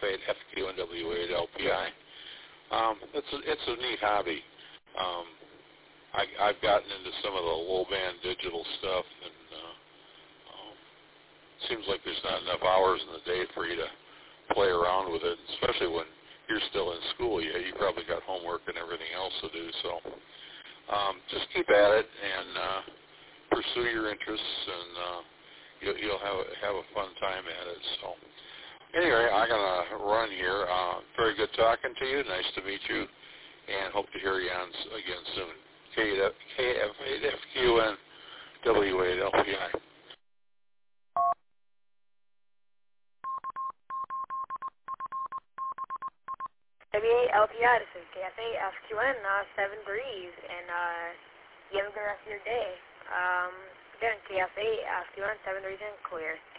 KF8 FQ and W8 LPI. It's a neat hobby. I've gotten into some of the low-band digital stuff, and seems like there's not enough hours in the day for you to play around with it, especially when you're still in school. You probably got homework and everything else to do. So just keep at it and pursue your interests, and you'll have a fun time at it. So anyway, I'm gonna run here. Very good talking to you. Nice to meet you, and hope to hear you on again soon. KF8FQ and W8LPI. W8LPI, this is KF8FQN, 7 Breeze, and you have a good rest of your day. Again, KF8FQN, 7 Breeze and clear.